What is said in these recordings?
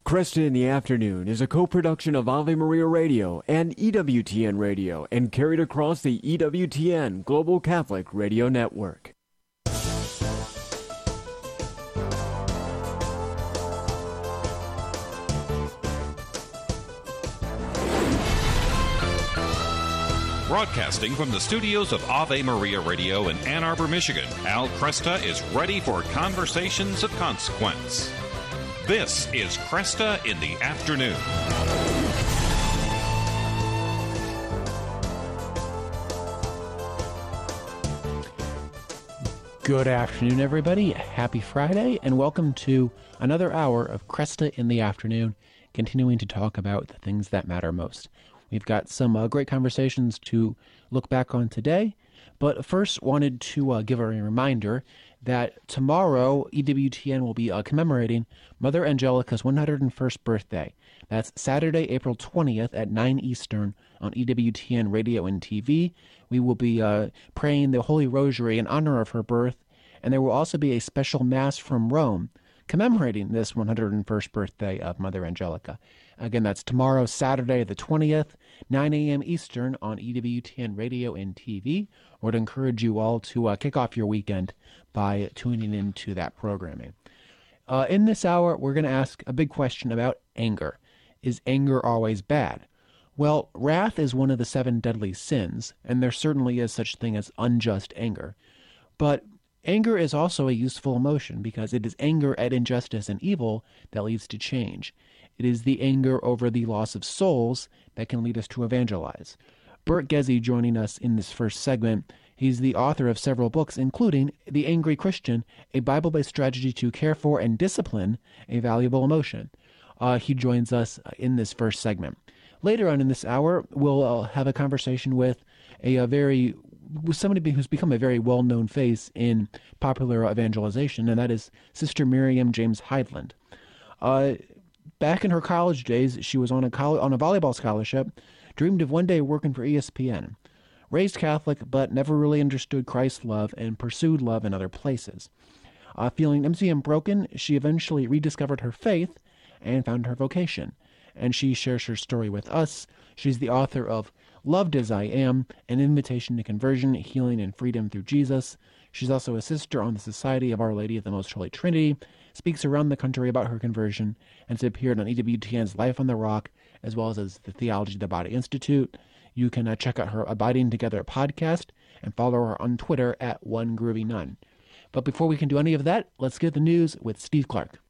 Cresta in the Afternoon is a co-production of Ave Maria Radio and EWTN Radio and carried across the EWTN Global Catholic Radio Network. Broadcasting from the studios of Ave Maria Radio in Ann Arbor, Michigan, Al Cresta is ready for conversations of consequence. This is Cresta in the Afternoon. Good afternoon, everybody. Happy Friday, and welcome to another hour of Cresta in the Afternoon, continuing to talk about the things that matter most. We've got some great conversations to look back on today, but first wanted to give a reminder that tomorrow EWTN will be commemorating Mother Angelica's 101st birthday. That's Saturday, April 20th at 9 Eastern on EWTN Radio and TV. We will be praying the Holy Rosary in honor of her birth, and there will also be a special Mass from Rome commemorating this 101st birthday of Mother Angelica. Again, that's tomorrow, Saturday the 20th, 9 a.m. Eastern on EWTN Radio and TV. I would encourage you all to kick off your weekend by tuning into that programming. In this hour, we're going to ask a big question about anger. Is anger always bad? Well, wrath is one of the 7 deadly sins, and there certainly is such thing as unjust anger. But anger is also a useful emotion because it is anger at injustice and evil that leads to change. It is the anger over the loss of souls that can lead us to evangelize. Bert Gezi joining us in this first segment. He's the author of several books, including The Angry Christian, a Bible-based strategy to care for and discipline a valuable emotion. He joins us in this first segment. Later on in this hour, we'll have a conversation with somebody who's become a very well-known face in popular evangelization, and that is Sister Miriam James Heidland. Back in her college days, she was on a volleyball scholarship, dreamed of one day working for ESPN. Raised Catholic, but never really understood Christ's love and pursued love in other places. Feeling empty and broken, she eventually rediscovered her faith and found her vocation. And she shares her story with us. She's the author of Loved as I Am, An Invitation to Conversion, Healing, and Freedom Through Jesus. She's also a sister on the Society of Our Lady of the Most Holy Trinity, speaks around the country about her conversion, and has appeared on EWTN's Life on the Rock, as well as the Theology of the Body Institute. You can check out her Abiding Together podcast and follow her on Twitter at OneGroovyNun. But before we can do any of that, let's get the news with Steve Clark.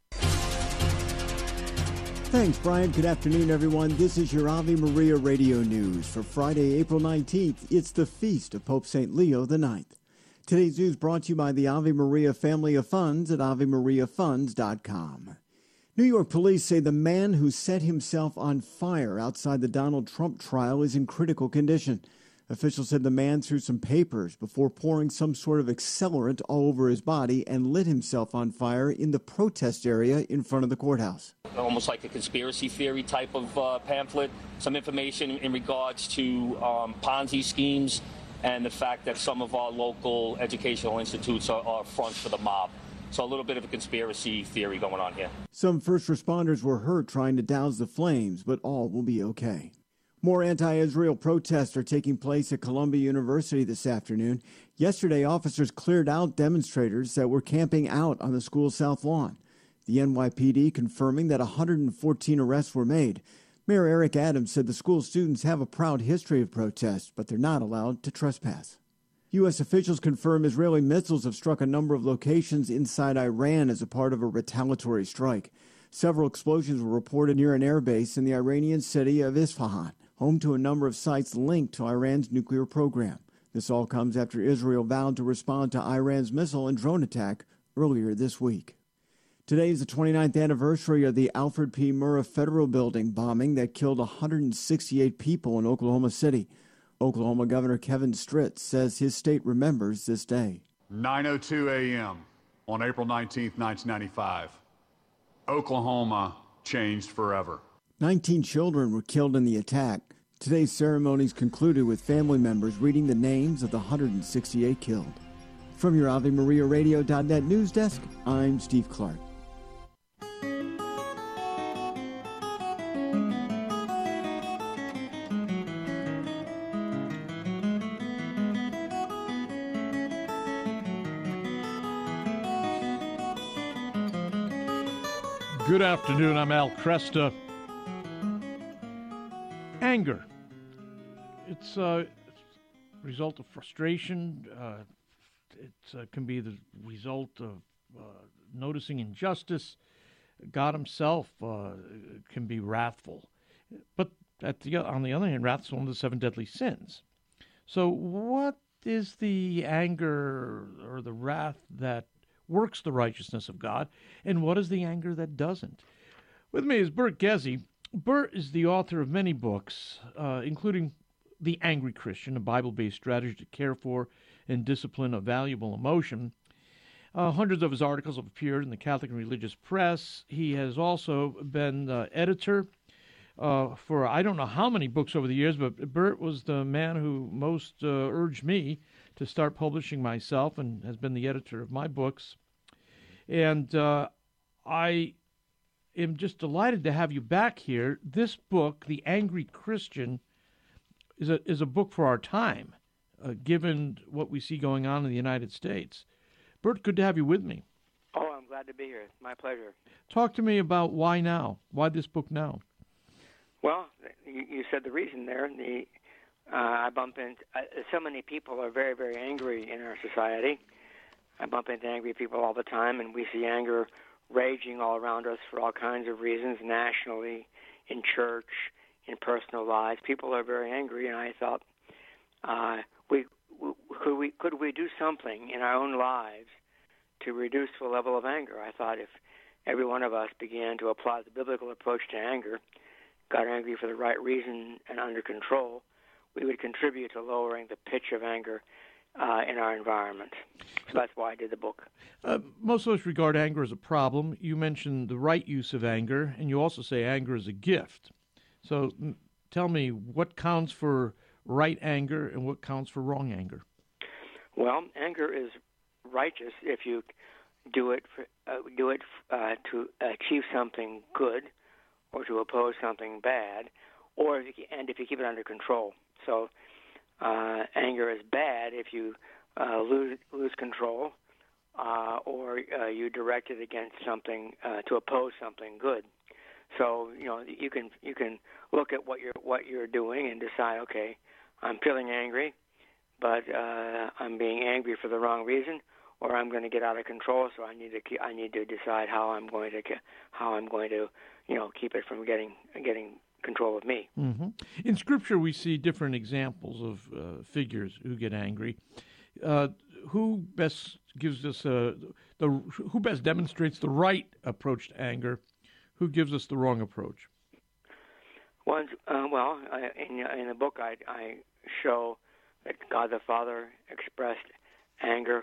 Thanks, Brian. Good afternoon, everyone. This is your Ave Maria Radio News for Friday, April 19th. It's the feast of Pope St. Leo IX. Today's news brought to you by the Ave Maria Family of Funds at AveMariaFunds.com. New York police say the man who set himself on fire outside the Donald Trump trial is in critical condition. Officials said the man threw some papers before pouring some sort of accelerant all over his body and lit himself on fire in the protest area in front of the courthouse. Almost like a conspiracy theory type of pamphlet, some information in regards to Ponzi schemes and the fact that some of our local educational institutes are fronts for the mob. So a little bit of a conspiracy theory going on here. Some first responders were hurt trying to douse the flames, but all will be okay. More anti-Israel protests are taking place at Columbia University this afternoon. Yesterday, officers cleared out demonstrators that were camping out on the school's south lawn. The NYPD confirming that 114 arrests were made. Mayor Eric Adams said the school students have a proud history of protests, but they're not allowed to trespass. U.S. officials confirm Israeli missiles have struck a number of locations inside Iran as a part of a retaliatory strike. Several explosions were reported near an airbase in the Iranian city of Isfahan, home to a number of sites linked to Iran's nuclear program. This all comes after Israel vowed to respond to Iran's missile and drone attack earlier this week. Today is the 29th anniversary of the Alfred P. Murrah Federal Building bombing that killed 168 people in Oklahoma City. Oklahoma Governor Kevin Stitt says his state remembers this day. 9:02 a.m. on April 19, 1995. Oklahoma changed forever. 19 children were killed in the attack. Today's ceremonies concluded with family members reading the names of the 168 killed. From your AveMariaRadio.net news desk, I'm Steve Clark. Good afternoon. I'm Al Cresta. Anger. It's a result of frustration. It can be the result of noticing injustice. God himself can be wrathful. But on the other hand, wrath is one of the 7 deadly sins. So what is the anger or the wrath that works the righteousness of God, and what is the anger that doesn't? With me is Bert Gezi. Bert is the author of many books, including The Angry Christian, a Bible-based strategy to care for and discipline a valuable emotion. Hundreds of his articles have appeared in the Catholic and religious press. He has also been editor for I don't know how many books over the years, but Bert was the man who most urged me to start publishing myself and has been the editor of my books. And I am just delighted to have you back here. This book, The Angry Christian, is a book for our time, given what we see going on in the United States. Bert, good to have you with me. Oh, I'm glad to be here. It's my pleasure. Talk to me about why now? Why this book now? Well, you said the reason there. I bump into so many people are very, very angry in our society. I bump into angry people all the time, and we see anger raging all around us for all kinds of reasons, nationally, in church, in personal lives. People are very angry, and I thought, could we do something in our own lives to reduce the level of anger? I thought if every one of us began to apply the biblical approach to anger, got angry for the right reason and under control, we would contribute to lowering the pitch of anger in our environment. So that's why I did the book. Most of us regard anger as a problem. You mentioned the right use of anger, and you also say anger is a gift. So tell me, what counts for right anger and what counts for wrong anger? Well, anger is righteous if you do it to achieve something good or to oppose something bad, and if you keep it under control. So anger is bad if you lose control or you direct it against something to oppose something good. So you can look at what you're doing and decide, okay, I'm feeling angry, but I'm being angry for the wrong reason, or I'm going to get out of control. So I need to decide how I'm going to keep it from getting control of me. Mm-hmm. In Scripture, we see different examples of figures who get angry. Who best gives us who best demonstrates the right approach to anger? Who gives us the wrong approach? Well, in the book, I show that God the Father expressed anger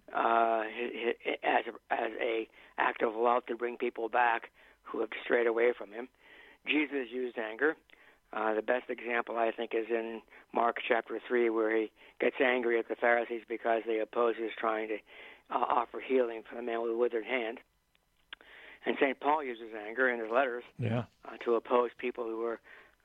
as a act of love to bring people back who have strayed away from Him. Jesus used anger. The best example, I think, is in Mark chapter 3, where he gets angry at the Pharisees because they oppose his trying to offer healing for the man with a withered hand. And St. Paul uses anger in his letters to oppose people who are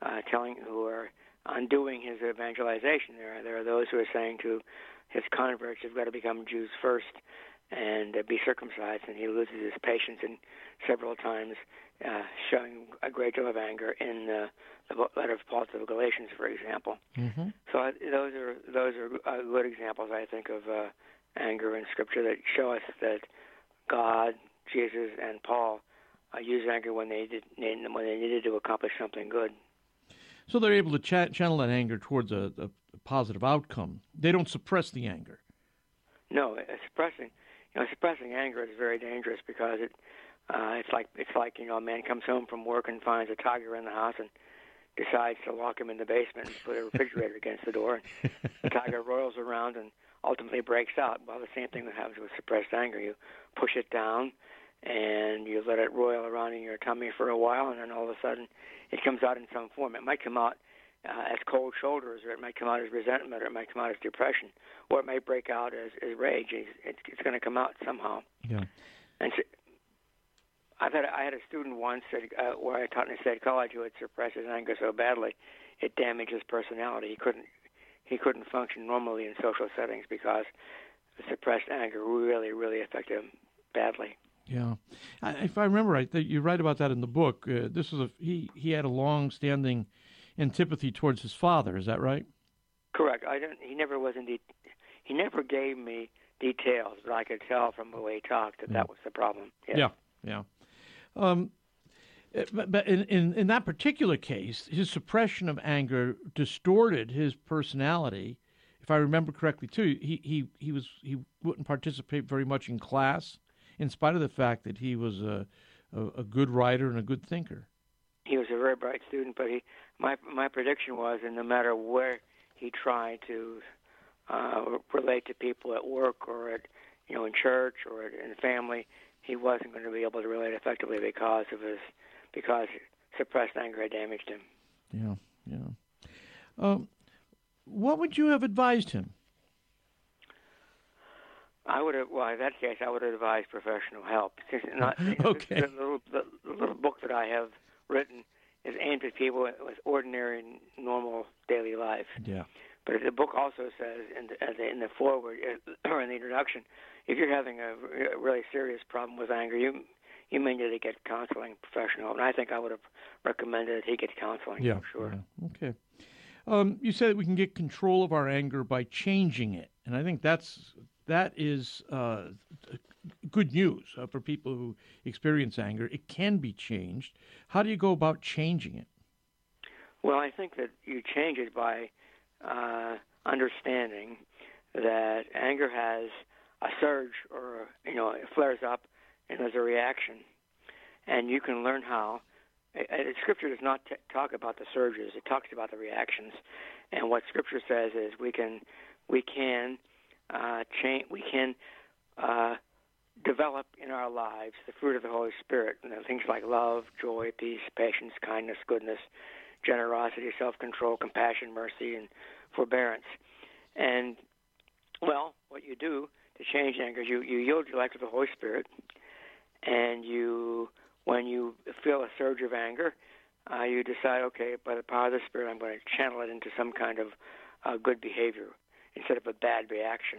undoing his evangelization. There are those who are saying to his converts, you've got to become Jews first and be circumcised, and he loses his patience and several times showing a great deal of anger in the letter of Paul to the Galatians, for example. Mm-hmm. So those are good examples, I think, of anger in Scripture that show us that God, Jesus, and Paul used anger when they needed to accomplish something good. So they're able to channel that anger towards a positive outcome. They don't suppress the anger. No, suppressing anger is very dangerous because it's like a man comes home from work and finds a tiger in the house and decides to lock him in the basement and put a refrigerator against the door. And the tiger roils around and ultimately breaks out. Well, the same thing that happens with suppressed anger. You push it down and you let it roil around in your tummy for a while, and then all of a sudden it comes out in some form. It might come out as cold shoulders, or it might come out as resentment, or it might come out as depression, or it might break out as rage. It's going to come out somehow. Yeah. And so, I had a student once where I taught in a state college who had suppressed his anger so badly it damaged his personality. He couldn't function normally in social settings because the suppressed anger really, really affected him badly. Yeah, if I remember right, you write about that in the book. This was he had a long-standing antipathy towards his father. Is that right? Correct. He never was indeed. He never gave me details, but I could tell from the way he talked that was the problem. Yes. Yeah. But in that particular case, his suppression of anger distorted his personality. If I remember correctly, too, he wouldn't participate very much in class, in spite of the fact that he was a good writer and a good thinker. He was a very bright student, but my prediction was, and no matter where he tried to relate to people at work or at in church or in family, he wasn't going to be able to relate effectively because suppressed anger had damaged him. Yeah. What would you have advised him? In that case, I would have advised professional help. Okay. The little book that I have written is aimed at people with ordinary, normal daily life. Yeah. But the book also says in the foreword or in the introduction, if you're having a really serious problem with anger, you may need to get counseling, professional. And I think I would have recommended that he get counseling. Yeah. For sure. Yeah. Okay. You said we can get control of our anger by changing it, and I think that is good news for people who experience anger. It can be changed. How do you go about changing it? Well, I think that you change it by understanding that anger has a surge, or it flares up, and there's a reaction, and you can learn how. Scripture does not talk about the surges; it talks about the reactions. And what Scripture says is we can develop in our lives the fruit of the Holy Spirit, things like love, joy, peace, patience, kindness, goodness, generosity, self-control, compassion, mercy, and forbearance. And, what you do to change anger is you yield your life to the Holy Spirit, and when you feel a surge of anger, you decide, okay, by the power of the Spirit, I'm going to channel it into some kind of good behavior instead of a bad reaction.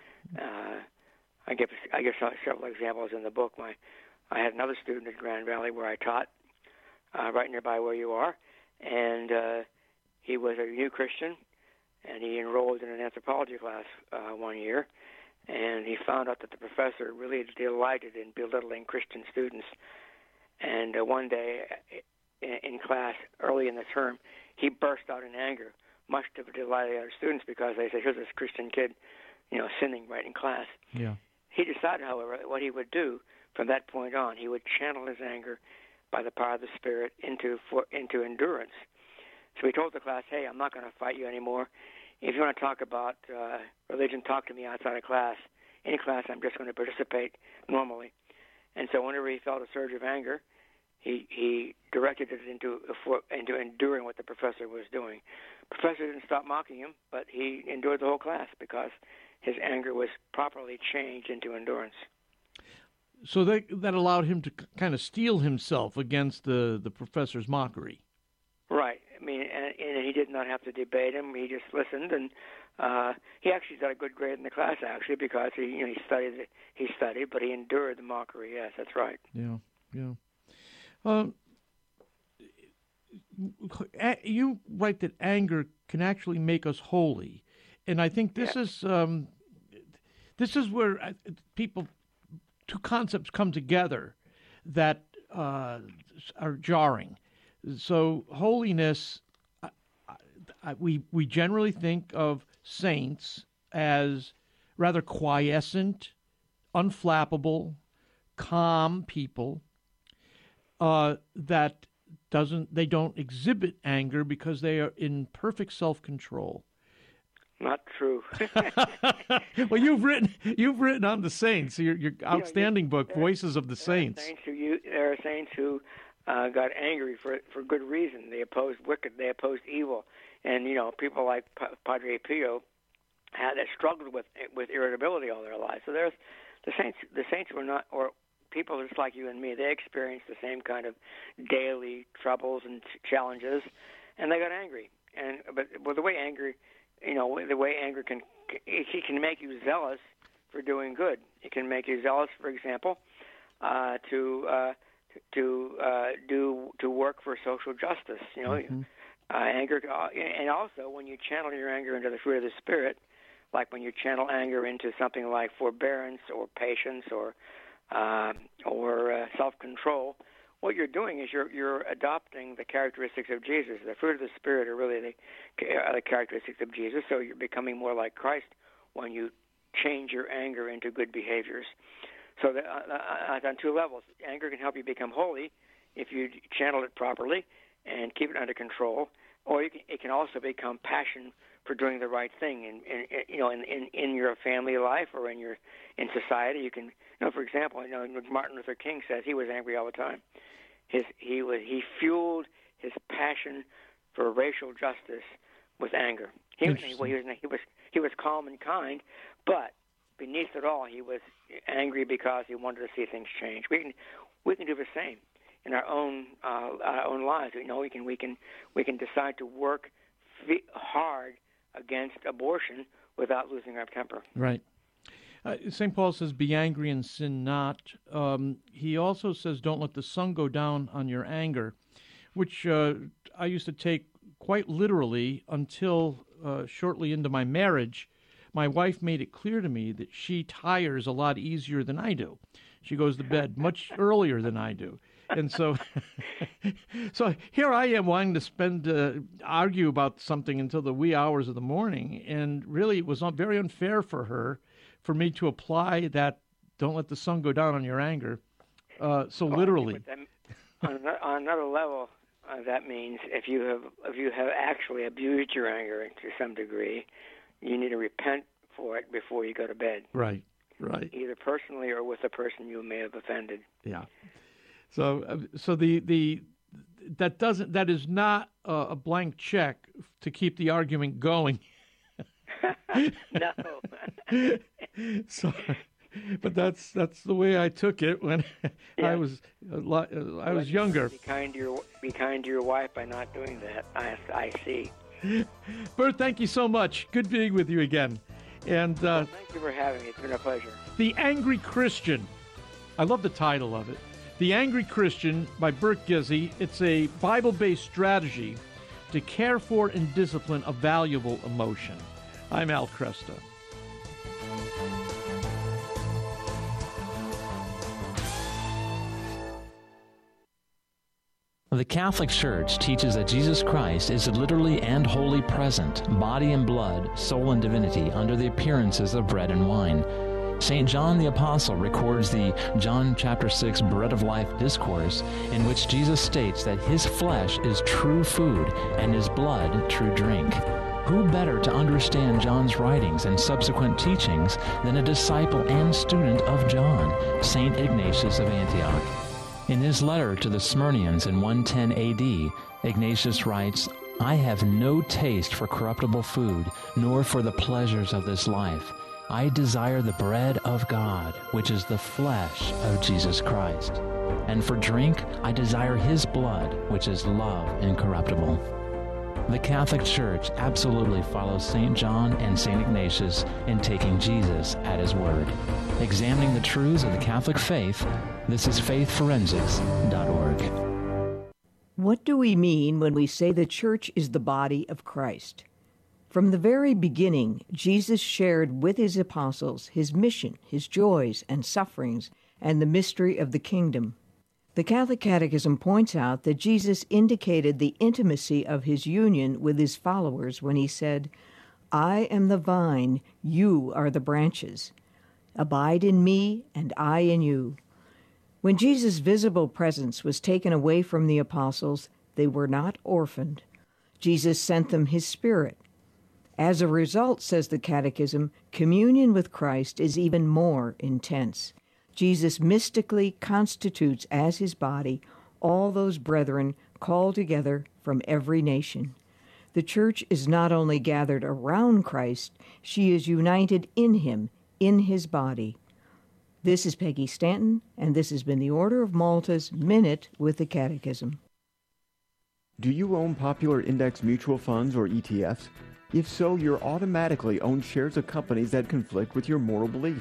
I give several examples in the book. I had another student at Grand Valley where I taught, right nearby where you are, and he was a new Christian, and he enrolled in an anthropology class 1 year, and he found out that the professor really delighted in belittling Christian students. And one day in class, early in the term, he burst out in anger, much to the delight of the other students, because they said, here's this Christian kid, sinning right in class. Yeah. He decided, however, what he would do from that point on, he would channel his anger by the power of the Spirit into endurance. So he told the class, hey, I'm not going to fight you anymore. If you want to talk about religion, talk to me outside of class. In class, I'm just going to participate normally. And so whenever he felt a surge of anger, he directed it into enduring what the professor was doing. The professor didn't stop mocking him, but he endured the whole class because his anger was properly changed into endurance. So that allowed him to kind of steel himself against the professor's mockery. Right. I mean, and he did not have to debate him. He just listened, and he actually got a good grade in the class, actually, because he studied, but he endured the mockery. Yes, that's right. Yeah. You write that anger can actually make us holy, and I think this is where two concepts come together that are jarring. So holiness, we generally think of saints as rather quiescent, unflappable, calm people that they don't exhibit anger because they are in perfect self-control. Not true. Well, you've written on the saints. Your outstanding book, Voices of the Saints. There are saints who got angry for good reason. They opposed wicked. They opposed evil, and people like Padre Pio had struggled with irritability all their lives. So there's the saints. The saints were not, or people just like you and me. They experienced the same kind of daily troubles and challenges, and they got angry. But the way anger, can make you zealous for doing good. It can make you zealous, for example, to work for social justice. You know, anger, and also when you channel your anger into the fruit of the Spirit, like when you channel anger into something like forbearance or patience or self-control, what you're doing is you're adopting the characteristics of Jesus. The fruit of the Spirit are really the characteristics of Jesus, so you're becoming more like Christ when you change your anger into good behaviors. So on two levels, anger can help you become holy if you channel it properly and keep it under control, or it can also become passion for doing the right thing in your family life or in society. You can, for example, Martin Luther King says he was angry all the time. He fueled his passion for racial justice with anger. He was calm and kind, but beneath it all, he was angry because he wanted to see things change. We can do the same in our own lives. We can decide to work hard against abortion without losing our temper. Right. St. Paul says, be angry and sin not. He also says, don't let the sun go down on your anger, which I used to take quite literally until shortly into my marriage. My wife made it clear to me that she tires a lot easier than I do. She goes to bed much earlier than I do. And so here I am wanting to argue about something until the wee hours of the morning. And really, it was very unfair for me to apply that don't let the sun go down on your anger literally. On another level, that means if you have actually abused your anger to some degree, you need to repent for it before you go to bed. Right. Either personally or with the person you may have offended. Yeah. So that is not a blank check to keep the argument going. No. But that's the way I took it when I was younger. Be kind to your wife by not doing that. I see. Bert, thank you so much. Good being with you again. And thank you for having me. It's been a pleasure. The Angry Christian. I love the title of it. The Angry Christian by Bert Gizzi. It's a Bible-based strategy to care for and discipline a valuable emotion. I'm Al Kresta. The Catholic Church teaches that Jesus Christ is literally and wholly present, body and blood, soul and divinity, under the appearances of bread and wine. St. John the Apostle records the John chapter 6 Bread of Life discourse, in which Jesus states that his flesh is true food and his blood true drink. Who better to understand John's writings and subsequent teachings than a disciple and student of John, St. Ignatius of Antioch? In his letter to the Smyrnians in 110 AD, Ignatius writes, I have no taste for corruptible food, nor for the pleasures of this life. I desire the bread of God, which is the flesh of Jesus Christ. And for drink, I desire his blood, which is love incorruptible. The Catholic Church absolutely follows St. John and St. Ignatius in taking Jesus at his word. Examining the truths of the Catholic faith, this is faithforensics.org. What do we mean when we say the Church is the body of Christ? From the very beginning, Jesus shared with his apostles his mission, his joys and sufferings, and the mystery of the kingdom. The Catholic Catechism points out that Jesus indicated the intimacy of his union with his followers when he said, I am the vine, you are the branches. Abide in me, and I in you. When Jesus' visible presence was taken away from the apostles, they were not orphaned. Jesus sent them his Spirit. As a result, says the Catechism, communion with Christ is even more intense. Jesus mystically constitutes as his body all those brethren called together from every nation. The Church is not only gathered around Christ, she is united in him, in his body. This is Peggy Stanton, and this has been the Order of Malta's Minute with the Catechism. Do you own popular index mutual funds or ETFs? If so, you're automatically own shares of companies that conflict with your moral beliefs.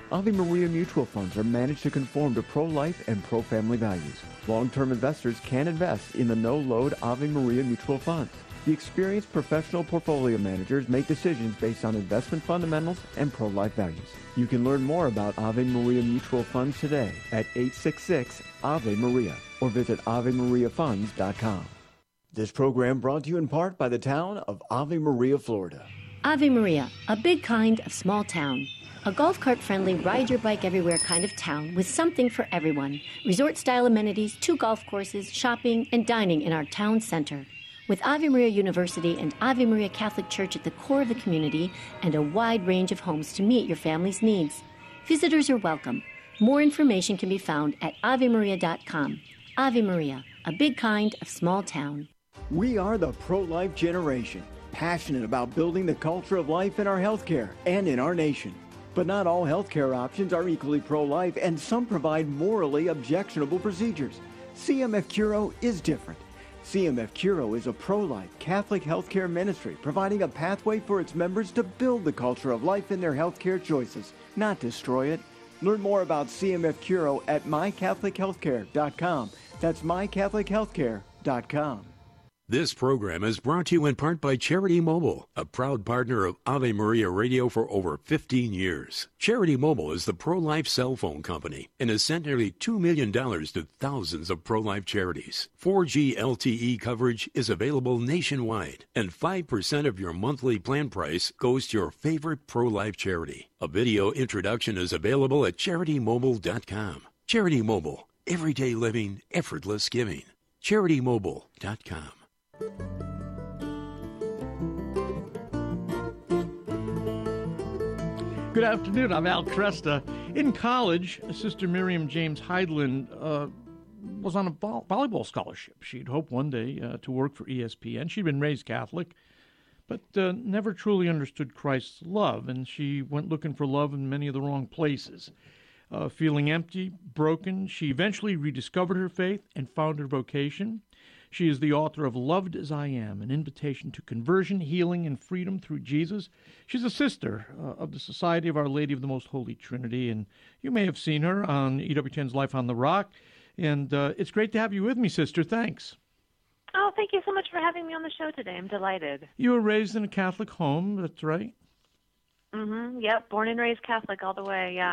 Ave Maria mutual funds are managed to conform to pro-life and pro-family values. Long-term investors can invest in the no-load Ave Maria mutual funds. The experienced professional portfolio managers make decisions based on investment fundamentals and pro-life values. You can learn more about Ave Maria mutual funds today at 866 Ave Maria or visit AveMariaFunds.com. This program brought to you in part by the town of Ave Maria, Florida. Ave Maria, a big kind of small town. A golf cart-friendly, ride-your-bike-everywhere kind of town with something for everyone. Resort-style amenities, 2 golf courses, shopping, and dining in our town center. With Ave Maria University and Ave Maria Catholic Church at the core of the community and a wide range of homes to meet your family's needs. Visitors are welcome. More information can be found at AveMaria.com. Ave Maria, a big kind of small town. We are the pro-life generation, passionate about building the culture of life in our healthcare and in our nation. But not all healthcare options are equally pro-life, and some provide morally objectionable procedures. CMF Curo is different. CMF Curo is a pro-life Catholic healthcare ministry providing a pathway for its members to build the culture of life in their healthcare choices, not destroy it. Learn more about CMF Curo at mycatholichealthcare.com. That's mycatholichealthcare.com. This program is brought to you in part by Charity Mobile, a proud partner of Ave Maria Radio for over 15 years. Charity Mobile is the pro-life cell phone company and has sent nearly $2 million to thousands of pro-life charities. 4G LTE coverage is available nationwide, and 5% of your monthly plan price goes to your favorite pro-life charity. A video introduction is available at CharityMobile.com. Charity Mobile, everyday living, effortless giving. CharityMobile.com. Good afternoon. I'm Al Cresta. In college, Sister Miriam James Heidland was on a volleyball scholarship. She'd hoped one day to work for ESPN. She'd been raised Catholic, but never truly understood Christ's love, and she went looking for love in many of the wrong places. Feeling empty, broken, she eventually rediscovered her faith and found her vocation. She is the author of Loved as I Am, an invitation to conversion, healing, and freedom through Jesus. She's a sister of the Society of Our Lady of the Most Holy Trinity, and you may have seen her on EWTN's Life on the Rock. And it's great to have you with me, sister. Thanks. Oh, thank you so much for having me on the show today. I'm delighted. You were raised in a Catholic home, that's right? Mm-hmm. Yep, born and raised Catholic all the way, yeah.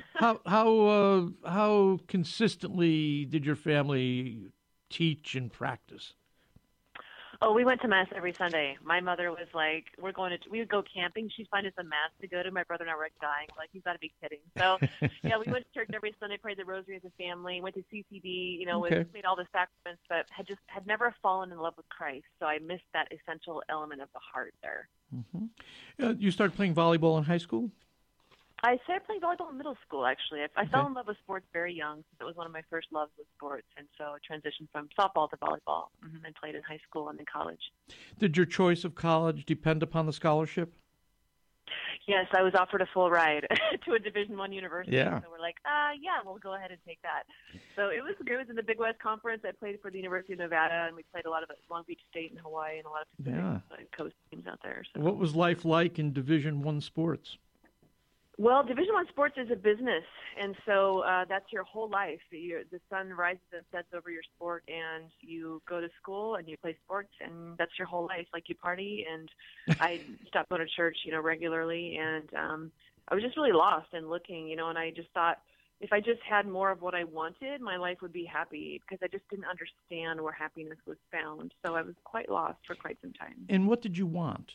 How consistently did your family teach and practice? Oh, we went to Mass every Sunday. My mother was like, we would go camping. She'd find us a Mass to go to. My brother and I were dying. Like, you've got to be kidding. So, yeah, we went to church every Sunday, prayed the rosary as a family, went to CCD, made all the sacraments, but had never fallen in love with Christ. So I missed that essential element of the heart there. Mm-hmm. You started playing volleyball in high school? I started playing volleyball in middle school, actually. I fell in love with sports very young. It was one of my first loves with sports, and so I transitioned from softball to volleyball and played in high school and in college. Did your choice of college depend upon the scholarship? Yes, I was offered a full ride to a Division I university. Yeah. So we're like, we'll go ahead and take that. So it was great. It was in the Big West Conference. I played for the University of Nevada, and we played a lot of Long Beach State and Hawaii and a lot of Pacific Coast teams out there. So. What was life like in Division I sports? Well, Division I sports is a business, and so that's your whole life. The sun rises and sets over your sport, and you go to school and you play sports, and that's your whole life. Like, you party, and I stopped going to church, regularly, and I was just really lost and looking, and I just thought if I just had more of what I wanted, my life would be happy, because I just didn't understand where happiness was found. So I was quite lost for quite some time. And what did you want?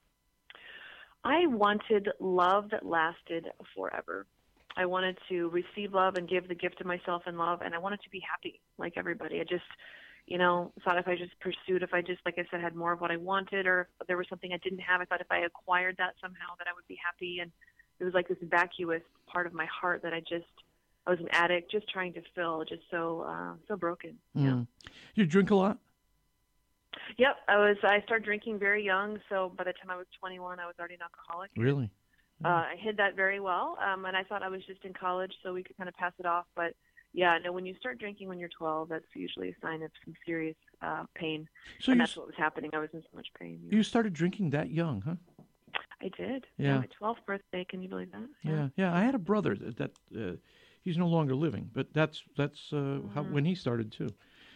I wanted love that lasted forever. I wanted to receive love and give the gift of myself in love, and I wanted to be happy like everybody. I just, thought if I just pursued, if I just, like I said, had more of what I wanted, or if there was something I didn't have, I thought if I acquired that somehow that I would be happy. And it was like this vacuous part of my heart that I was an addict just trying to fill, just so broken. Yeah. You drink a lot? Yep, I started drinking very young, so by the time I was 21, I was already an alcoholic. Really? I hid that very well, and I thought I was just in college, so we could kind of pass it off. But yeah, no, when you start drinking when you're 12, that's usually a sign of some serious pain. So that's what was happening. I was in so much pain. You started drinking that young, huh? I did. Yeah. My 12th birthday. Can you believe that? Yeah. I had a brother that he's no longer living, but that's how when he started too.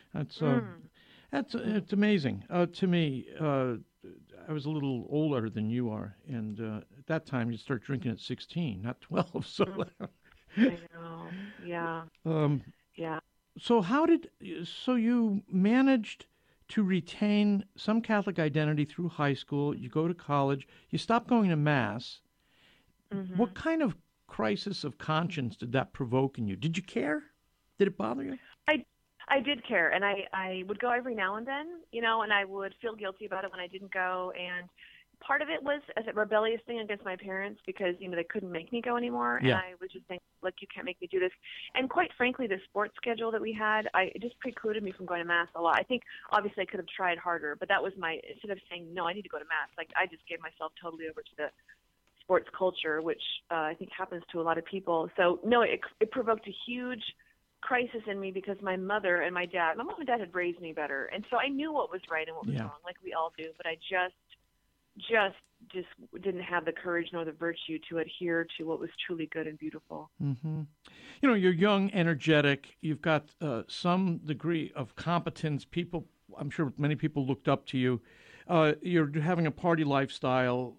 It's amazing to me. I was a little older than you are, and at that time you start drinking at 16, not 12. So I know. Yeah. Yeah. So you managed to retain some Catholic identity through high school? You go to college. You stop going to Mass. Mm-hmm. What kind of crisis of conscience did that provoke in you? Did you care? Did it bother you? I did care, and I would go every now and then, and I would feel guilty about it when I didn't go. And part of it was a rebellious thing against my parents because, they couldn't make me go anymore. Yeah. And I was just saying, look, you can't make me do this. And quite frankly, the sports schedule that we had, it just precluded me from going to Mass a lot. I think obviously I could have tried harder, but that was instead of saying, no, I need to go to Mass, I just gave myself totally over to the sports culture, which I think happens to a lot of people. So no, it provoked a huge crisis in me because my mom and dad had raised me better. And so I knew what was right and what was wrong, like we all do, but I just didn't have the courage nor the virtue to adhere to what was truly good and beautiful. Mm-hmm. You're young, energetic. You've got some degree of competence. I'm sure many people looked up to you. You're having a party lifestyle.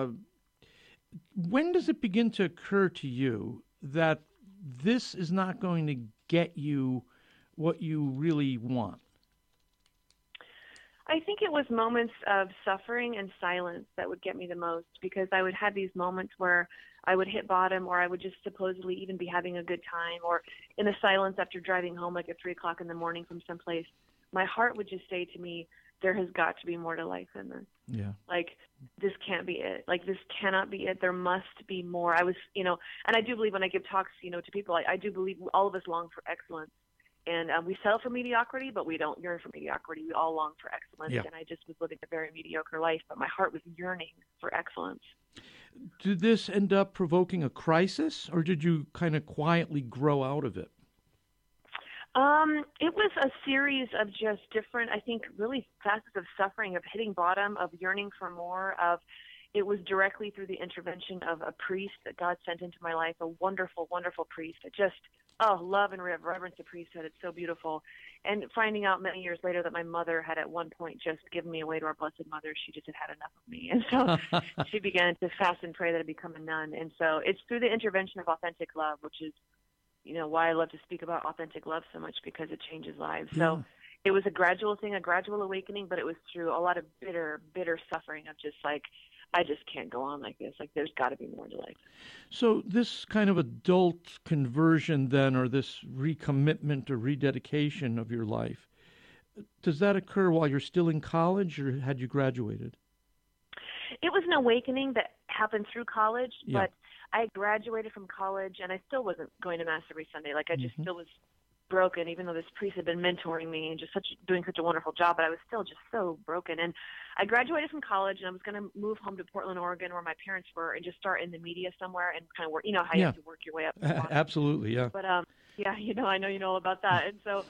When does it begin to occur to you that this is not going to get you what you really want? I think it was moments of suffering and silence that would get me the most, because I would have these moments where I would hit bottom, or I would just supposedly even be having a good time, or in the silence after driving home like at 3 o'clock in the morning from someplace, my heart would just say to me, there has got to be more to life than this. Yeah. This can't be it. This cannot be it. There must be more. I was, and I do believe when I give talks, to people, I do believe all of us long for excellence. And we settle for mediocrity, but we don't yearn for mediocrity. We all long for excellence. Yeah. And I just was living a very mediocre life, but my heart was yearning for excellence. Did this end up provoking a crisis, or did you kind of quietly grow out of it? It was a series of just different, I think, really facets of suffering, of hitting bottom, of yearning for more, it was directly through the intervention of a priest that God sent into my life, a wonderful, wonderful priest that just, love and reverence the priesthood. It's so beautiful. And finding out many years later that my mother had at one point just given me away to our Blessed Mother. She just had enough of me. And so she began to fast and pray that I become a nun. And so it's through the intervention of authentic love, which is, why I love to speak about authentic love so much, because it changes lives. Yeah. So it was a gradual thing, a gradual awakening, but it was through a lot of bitter, bitter suffering of just I just can't go on like this. There's got to be more to life. So this kind of adult conversion then, or this recommitment or rededication of your life, does that occur while you're still in college, or had you graduated? It was an awakening that happened through college, Yeah. but I graduated from college and I still wasn't going to Mass every Sunday. I just Mm-hmm. still was broken, even though this priest had been mentoring me and just doing such a wonderful job, but I was still just so broken. And I graduated from college and I was going to move home to Portland, Oregon, where my parents were, and just start in the media somewhere and kind of work, how you have to work your way up. Absolutely, yeah. But, I know you know all about that. And so,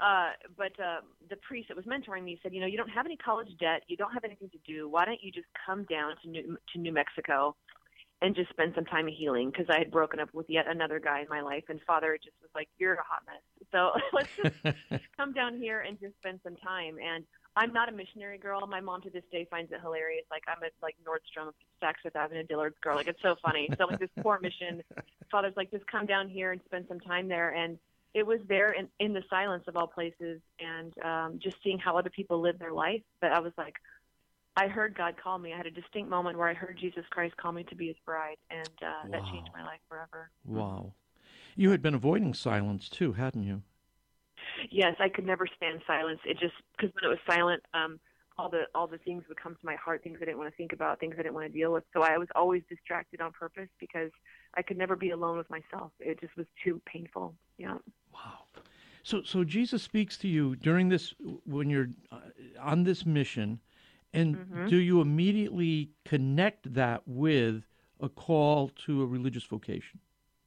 the priest that was mentoring me said, you don't have any college debt. You don't have anything to do. Why don't you just come down to New Mexico and just spend some time healing? Because I had broken up with yet another guy in my life, and Father just was like, you're a hot mess. So let's just come down here and just spend some time. And I'm not a missionary girl. My mom to this day finds it hilarious. I'm a Nordstrom, Saks Fifth Avenue, Dillard's girl. It's so funny. So this poor mission, Father's like, just come down here and spend some time there. And it was there in the silence of all places, and just seeing how other people live their life. But I was like, I heard God call me. I had a distinct moment where I heard Jesus Christ call me to be his bride, and that changed my life forever. Wow. You had been avoiding silence too, hadn't you? Yes, I could never stand silence. It just, because when it was silent, all the things would come to my heart, things I didn't want to think about, things I didn't want to deal with. So I was always distracted on purpose because I could never be alone with myself. It just was too painful. Yeah. Wow. So Jesus speaks to you during this, when you're on this mission, and Mm-hmm. do you immediately connect that with a call to a religious vocation?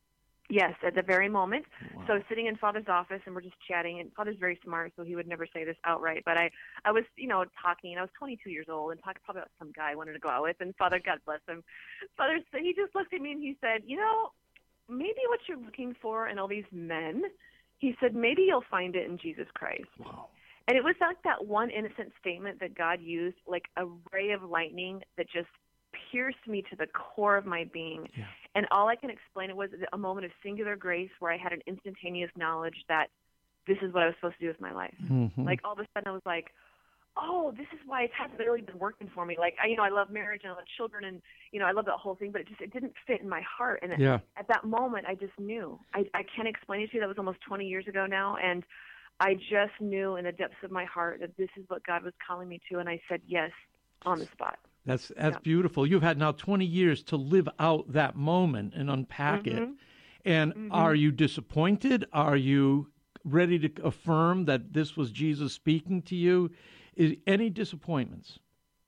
Yes, at the very moment. Wow. So I was sitting in Father's office, and we're just chatting, and Father's very smart, so he would never say this outright, but I was, talking, and I was 22 years old, and talking probably about some guy I wanted to go out with, and Father, God bless him, Father, he just looked at me, and he said, maybe what you're looking for in all these men, he said, maybe you'll find it in Jesus Christ. Wow. And it was like that one innocent statement that God used, like a ray of lightning that just pierced me to the core of my being. Yeah. And all I can explain it was a moment of singular grace where I had an instantaneous knowledge that this is what I was supposed to do with my life. Mm-hmm. Like all of a sudden I was like, oh, this is why it hasn't really been working for me. Like, I love marriage and I love children and, I love that whole thing, but it didn't fit in my heart. And at that moment, I just knew. I can't explain it to you. That was almost 20 years ago now. And I just knew in the depths of my heart that this is what God was calling me to. And I said yes on the spot. That's beautiful. You've had now 20 years to live out that moment and unpack it. And are you disappointed? Are you ready to affirm that this was Jesus speaking to you? Is any disappointments?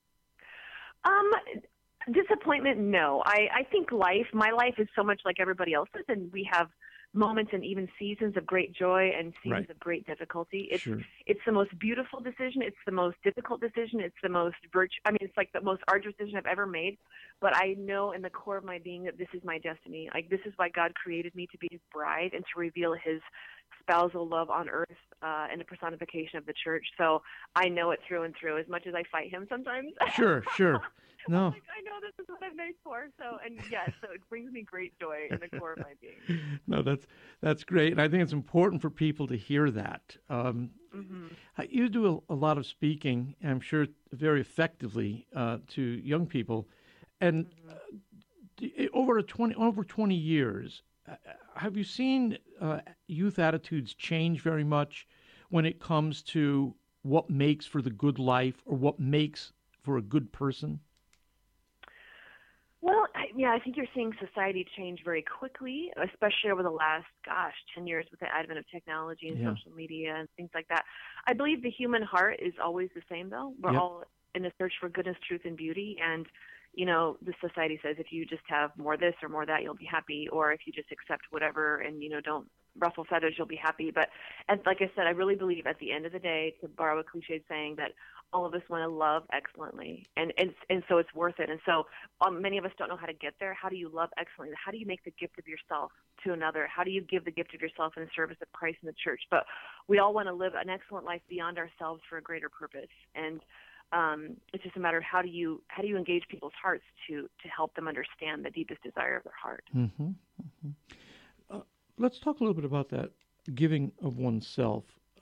Disappointment, no. I think my life is so much like everybody else's, and we have moments and even seasons of great joy and seasons of great difficulty. It's the most beautiful decision. It's the most difficult decision. It's the most it's like the most arduous decision I've ever made. But I know in the core of my being that this is my destiny. Like this is why God created me to be His bride and to reveal His spousal love on earth and the personification of the church. So I know it through and through, as much as I fight Him sometimes. Sure. No. Like, I know this is what I'm made for. So it brings me great joy in the core of my being. No, that's great. And I think it's important for people to hear that. You do a lot of speaking, and I'm sure very effectively to young people. And over 20 years, have you seen youth attitudes change very much when it comes to what makes for the good life or what makes for a good person? Well, I think you're seeing society change very quickly, especially over the last, 10 years with the advent of technology and social media and things like that. I believe the human heart is always the same, though. We're all in a search for goodness, truth, and beauty. And, the society says if you just have more this or more that, you'll be happy. Or if you just accept whatever and, don't ruffle feathers, you'll be happy. But like I said, I really believe at the end of the day, to borrow a cliche saying, that all of us want to love excellently, and so it's worth it. And so many of us don't know how to get there. How do you love excellently? How do you make the gift of yourself to another? How do you give the gift of yourself in the service of Christ and the church? But we all want to live an excellent life beyond ourselves for a greater purpose. And it's just a matter of how do you engage people's hearts to help them understand the deepest desire of their heart. Let's talk a little bit about that giving of oneself.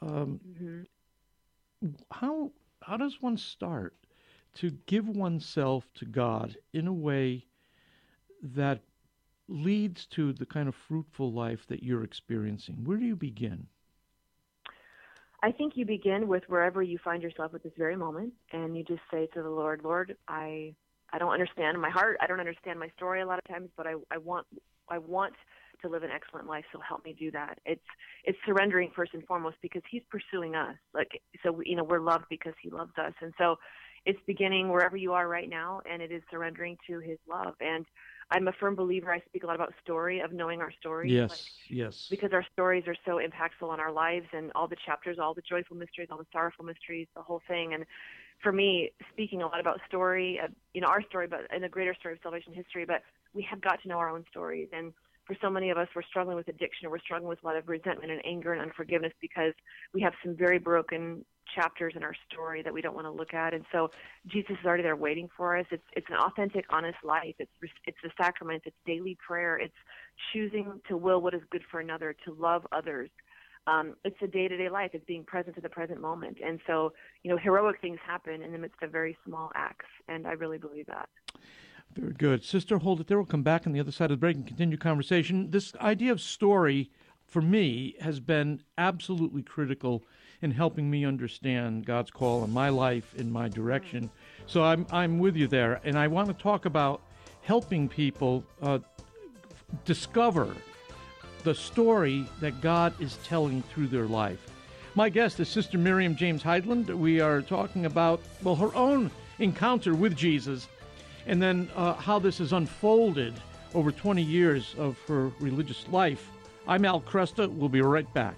How does one start to give oneself to God in a way that leads to the kind of fruitful life that you're experiencing? Where do you begin? I think you begin with wherever you find yourself at this very moment, and you just say to the Lord, Lord, I don't understand my heart. I don't understand my story a lot of times, but I want to live an excellent life, so help me do that. It's surrendering first and foremost because He's pursuing us. We're loved because He loves us. And so it's beginning wherever you are right now, and it is surrendering to His love. And I'm a firm believer. I speak a lot about story, of knowing our stories. Yes. Because our stories are so impactful on our lives and all the chapters, all the joyful mysteries, all the sorrowful mysteries, the whole thing. And for me, speaking a lot about story, our story, but in a greater story of salvation history, but we have got to know our own stories. And for so many of us, we're struggling with addiction, or we're struggling with a lot of resentment and anger and unforgiveness because we have some very broken chapters in our story that we don't want to look at. And so Jesus is already there waiting for us. It's an authentic, honest life. It's the sacrament. It's daily prayer. It's choosing to will what is good for another, to love others. It's a day-to-day life. It's being present to the present moment. And so, heroic things happen in the midst of very small acts. And I really believe that. Very good. Sister, hold it there. We'll come back on the other side of the break and continue conversation. This idea of story, for me, has been absolutely critical in helping me understand God's call in my life, in my direction. So I'm with you there. And I want to talk about helping people discover the story that God is telling through their life. My guest is Sister Miriam James Heidland. We are talking about, her own encounter with Jesus, and then how this has unfolded over 20 years of her religious life. I'm Al Cresta. We'll be right back.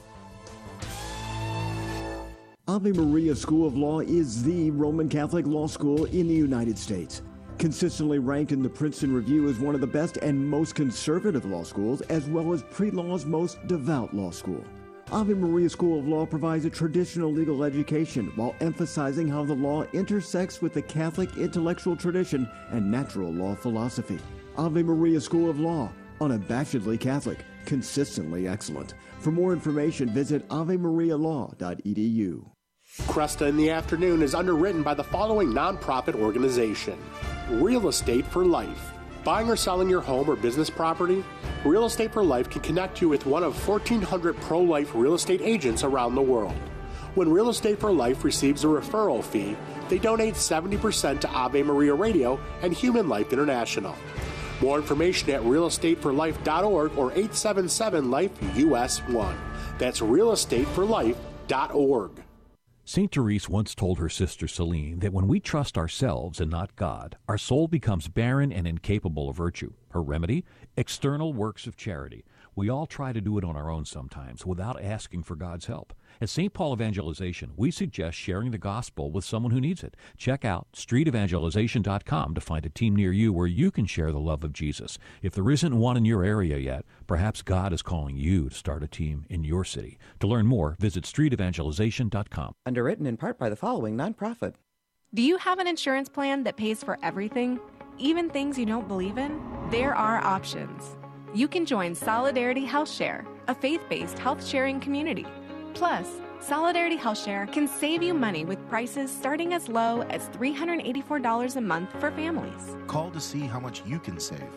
Ave Maria School of Law is the Roman Catholic law school in the United States. Consistently ranked in the Princeton Review as one of the best and most conservative law schools, as well as pre-law's most devout law school. Ave Maria School of Law provides a traditional legal education while emphasizing how the law intersects with the Catholic intellectual tradition and natural law philosophy. Ave Maria School of Law, unabashedly Catholic, consistently excellent. For more information, visit avemarialaw.edu. Cresta in the Afternoon is underwritten by the following nonprofit organization: Real Estate for Life. Buying or selling your home or business property? Real Estate for Life can connect you with one of 1,400 pro-life real estate agents around the world. When Real Estate for Life receives a referral fee, they donate 70% to Ave Maria Radio and Human Life International. More information at realestateforlife.org or 877-LIFE-US1. That's realestateforlife.org. St. Therese once told her sister Celine that when we trust ourselves and not God, our soul becomes barren and incapable of virtue. Her remedy? External works of charity. We all try to do it on our own sometimes without asking for God's help. At St. Paul Evangelization, we suggest sharing the gospel with someone who needs it. Check out streetevangelization.com to find a team near you where you can share the love of Jesus. If there isn't one in your area yet, perhaps God is calling you to start a team in your city. To learn more, visit streetevangelization.com. Underwritten in part by the following nonprofit. Do you have an insurance plan that pays for everything, even things you don't believe in? There are options. You can join Solidarity Health Share, a faith-based health-sharing community. Plus, Solidarity Health Share can save you money with prices starting as low as $384 a month for families. Call to see how much you can save.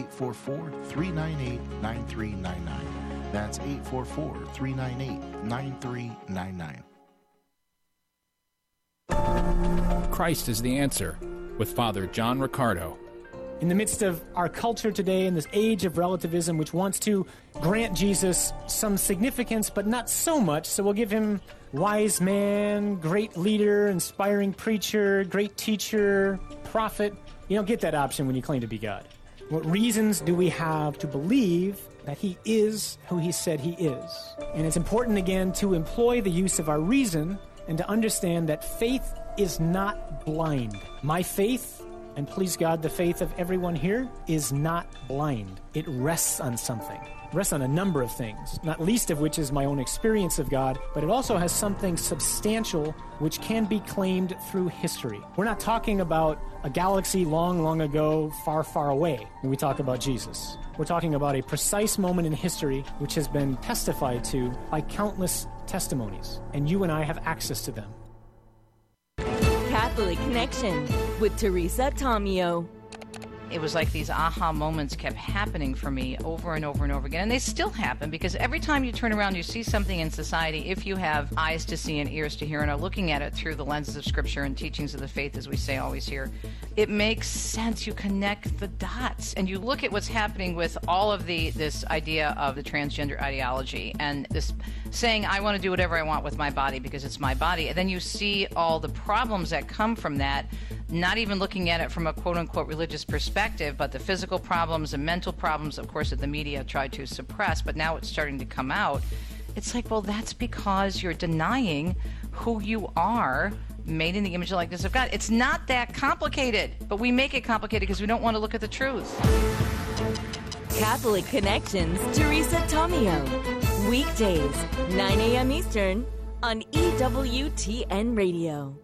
844-398-9399. That's 844-398-9399. Christ is the answer, with Father John Riccardo. In the midst of our culture today, in this age of relativism, which wants to grant Jesus some significance, but not so much, so we'll give him wise man, great leader, inspiring preacher, great teacher, prophet. You don't get that option when you claim to be God. What reasons do we have to believe that he is who he said he is? And it's important, again, to employ the use of our reason and to understand that faith is not blind. My faith, and please God, the faith of everyone here, is not blind. It rests on something. It rests on a number of things, not least of which is my own experience of God, but it also has something substantial which can be claimed through history. We're not talking about a galaxy long, long ago, far, far away when we talk about Jesus. We're talking about a precise moment in history which has been testified to by countless testimonies, and you and I have access to them. Catholic Connection with Teresa Tomeo. It was like these aha moments kept happening for me over and over and over again. And they still happen because every time you turn around, you see something in society, if you have eyes to see and ears to hear and are looking at it through the lenses of Scripture and teachings of the faith, as we say always here, it makes sense. You connect the dots and you look at what's happening with all of this idea of the transgender ideology and this saying, I want to do whatever I want with my body because it's my body. And then you see all the problems that come from that, not even looking at it from a quote-unquote religious perspective, but the physical problems and mental problems, of course, that the media tried to suppress, but now it's starting to come out. It's like, well, that's because you're denying who you are, made in the image and likeness of God. It's not that complicated, but we make it complicated because we don't want to look at the truth. Catholic Connections, Teresa Tomeo. Weekdays, 9 a.m. Eastern on EWTN Radio.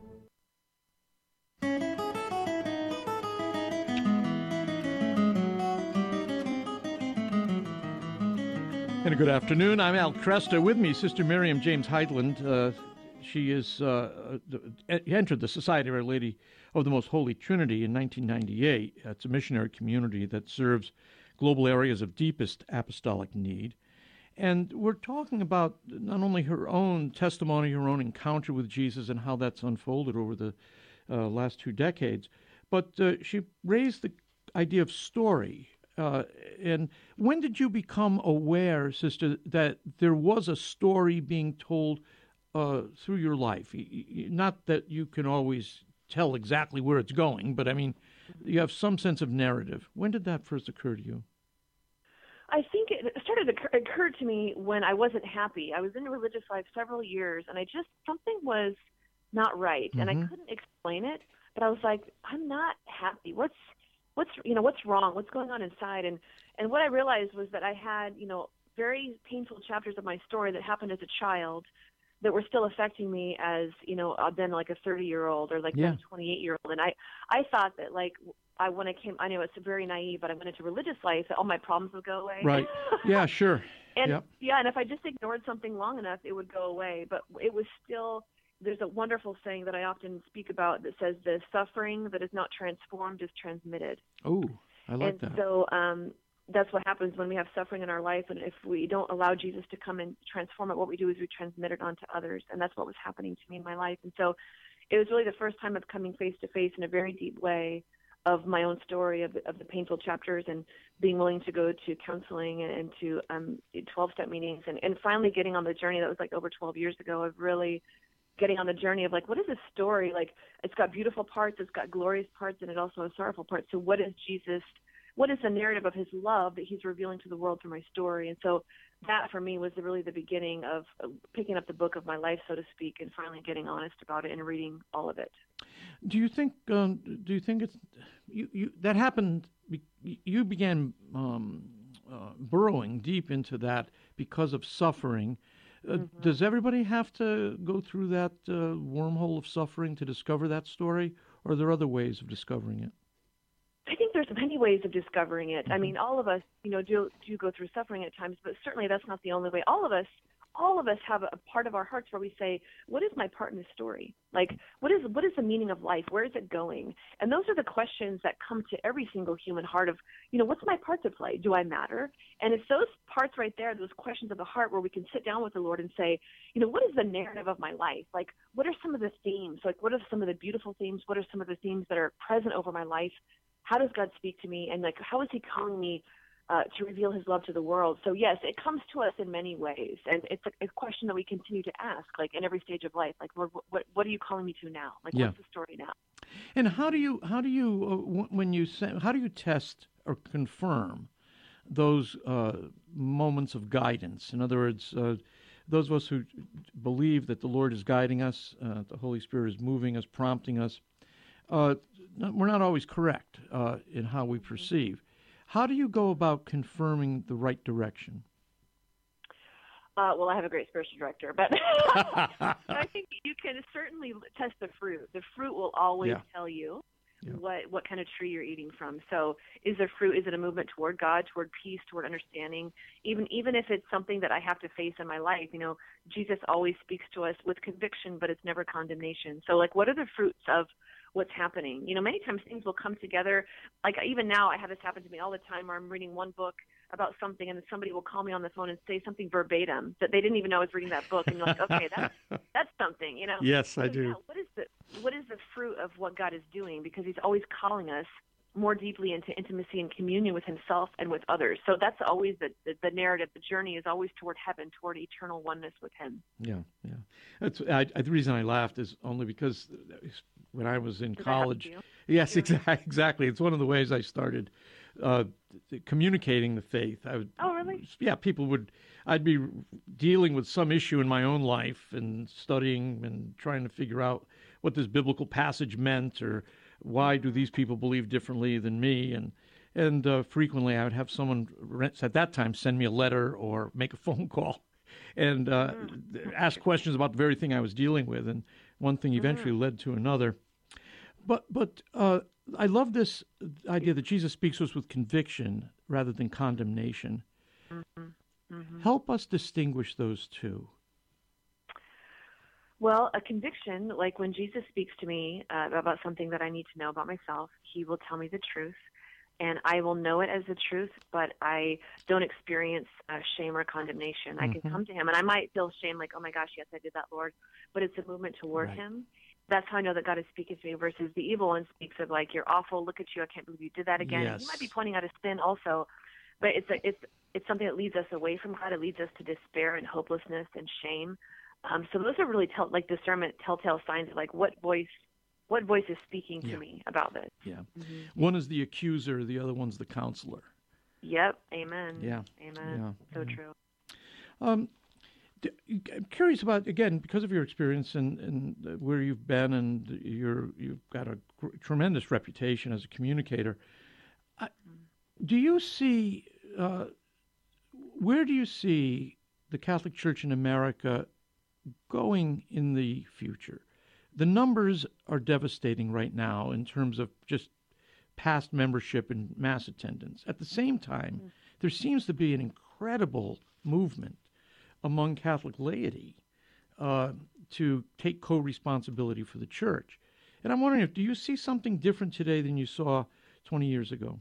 And good afternoon. I'm Al Cresta. With me, Sister Miriam James Heidland. She is entered the Society of Our Lady of the Most Holy Trinity in 1998. It's a missionary community that serves global areas of deepest apostolic need. And we're talking about not only her own testimony, her own encounter with Jesus and how that's unfolded over the last 2 decades, but she raised the idea of story. And when did you become aware, Sister, that there was a story being told through your life? Not that you can always tell exactly where it's going, but I mean, you have some sense of narrative. When did that first occur to you? I think it started to occur to me when I wasn't happy. I was in a religious life several years, and something was not right, and I couldn't explain it. But I was like, I'm not happy. What's wrong? What's going on inside? And what I realized was that I had, very painful chapters of my story that happened as a child that were still affecting me as, then like a 30-year-old or like then a 28-year-old. And I thought that I know it's very naive, but I went into religious life, that all my problems would go away. Right. Yeah, sure. And yep. and if I just ignored something long enough, it would go away. But it was still, there's a wonderful saying that I often speak about that says the suffering that is not transformed is transmitted. Oh, I like that. And so that's what happens when we have suffering in our life. And if we don't allow Jesus to come and transform it, what we do is we transmit it onto others. And that's what was happening to me in my life. And so it was really the first time of coming face to face in a very deep way of my own story of the painful chapters, and being willing to go to counseling and to 12-step meetings, and finally getting on the journey that was like over 12 years ago of really getting on the journey of like, what is this story? Like, it's got beautiful parts, it's got glorious parts, and it also has sorrowful parts. So what is Jesus? What is the narrative of his love that he's revealing to the world through my story? And so that for me was really the beginning of picking up the book of my life, so to speak, and finally getting honest about it and reading all of it. Do you think it's you that happened? You began burrowing deep into that because of suffering. Does everybody have to go through that wormhole of suffering to discover that story, or are there other ways of discovering it? I think there's many ways of discovering it. I mean, all of us, do go through suffering at times, but certainly that's not the only way. All of us have a part of our hearts where we say, what is my part in this story? Like, what is the meaning of life? Where is it going? And those are the questions that come to every single human heart of, what's my part to play? Do I matter? And it's those parts right there, those questions of the heart, where we can sit down with the Lord and say, what is the narrative of my life? Like, what are some of the themes? Like, what are some of the beautiful themes? What are some of the themes that are present over my life? How does God speak to me? And like, how is he calling me to reveal his love to the world? So yes, it comes to us in many ways. And it's a question that we continue to ask, like in every stage of life, like, Lord, what are you calling me to now? Like, what's the story now? And how do you when you say, how do you test or confirm those moments of guidance? In other words, those of us who believe that the Lord is guiding us, the Holy Spirit is moving us, prompting us, we're not always correct in how we perceive. How do you go about confirming the right direction? Well, I have a great spiritual director, but I think you can certainly test the fruit. The fruit will always tell you what kind of tree you're eating from. So is it a movement toward God, toward peace, toward understanding? Even if it's something that I have to face in my life, Jesus always speaks to us with conviction, but it's never condemnation. So like, what are the fruits of what's happening? Many times things will come together. Like even now, I have this happen to me all the time, where I'm reading one book about something, and then somebody will call me on the phone and say something verbatim that they didn't even know I was reading that book, and you're like, okay, that's something, Yes, I do. Yeah, what is the fruit of what God is doing? Because he's always calling us more deeply into intimacy and communion with himself and with others. So that's always the narrative. The journey is always toward heaven, toward eternal oneness with him. Yeah. The reason I laughed is only because when I was in college, yes, exactly. It's one of the ways I started communicating the faith. Oh, really? Yeah, I'd be dealing with some issue in my own life and studying and trying to figure out what this biblical passage meant, or why do these people believe differently than me? And frequently I would have someone at that time send me a letter or make a phone call and ask questions about the very thing I was dealing with. And one thing eventually led to another. But I love this idea that Jesus speaks to us with conviction rather than condemnation. Help us distinguish those two. Well, a conviction, like when Jesus speaks to me about something that I need to know about myself, he will tell me the truth, and I will know it as the truth, but I don't experience shame or condemnation. I can come to him, and I might feel shame, like, oh my gosh, yes, I did that, Lord, but it's a movement toward him. That's how I know that God is speaking to me, versus the evil one speaks of like, you're awful, look at you, I can't believe you did that again. Yes. He might be pointing out a sin also, but it's something that leads us away from God. It leads us to despair and hopelessness and shame. So those are really discernment, telltale signs of like what voice is speaking to me about this. Yeah. One is the accuser, the other one's the counselor. Yep. Amen. Yeah. Amen. Yeah. So Yeah. true. I'm curious about, again, because of your experience and where you've been, and you've got a tremendous reputation as a communicator. Do you see, where do you see the Catholic Church in America going in the future? The numbers are devastating right now in terms of just past membership and mass attendance. At the same time, there seems to be an incredible movement among Catholic laity to take co-responsibility for the church. And I'm wondering, do you see something different today than you saw 20 years ago?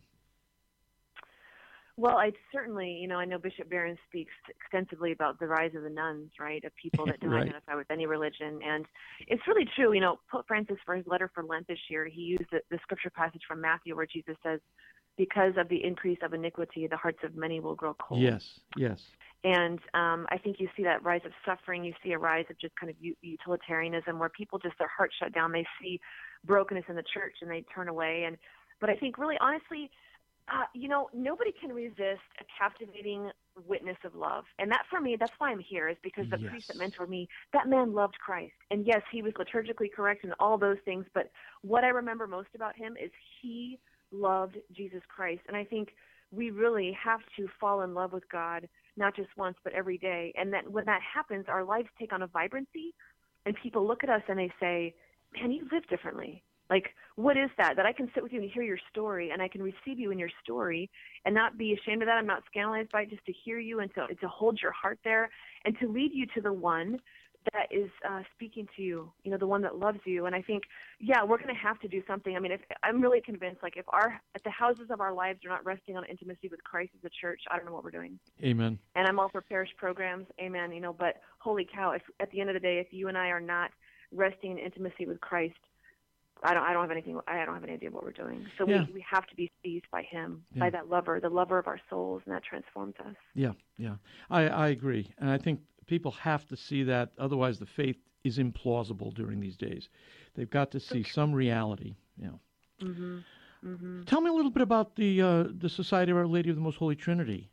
Well, I certainly, I know Bishop Barron speaks extensively about the rise of the nuns, right, of people that don't Right. identify with any religion. And it's really true. Pope Francis, for his letter for Lent this year, he used the scripture passage from Matthew where Jesus says, because of the increase of iniquity, the hearts of many will grow cold. Yes, yes. And I think you see that rise of suffering. You see a rise of just kind of utilitarianism where people just, their hearts shut down. They see brokenness in the church and they turn away. But I think really honestly, nobody can resist a captivating witness of love. And that, for me, that's why I'm here, is because the priest that mentored me, that man loved Christ. And yes, he was liturgically correct and all those things. But what I remember most about him is he loved Jesus Christ. And I think we really have to fall in love with God, not just once, but every day. And that when that happens, our lives take on a vibrancy, and people look at us and they say, man, you live differently. Like, what is that? That I can sit with you and hear your story, and I can receive you in your story and not be ashamed of that. I'm not scandalized by it, just to hear you and to hold your heart there and to lead you to the one that is speaking to you, the one that loves you. And I think, we're going to have to do something. I mean, I'm really convinced, like, if the houses of our lives are not resting on intimacy with Christ as a church, I don't know what we're doing. Amen. And I'm all for parish programs. Amen. But holy cow, if at the end of the day, if you and I are not resting in intimacy with Christ, I don't have anything. I don't have any idea what we're doing. So we have to be seized by Him, by that lover, the lover of our souls, and that transforms us. Yeah. I agree, and I think people have to see that. Otherwise, the faith is implausible during these days. They've got to see some reality. Mm-hmm. Mm-hmm. Tell me a little bit about the Society of Our Lady of the Most Holy Trinity.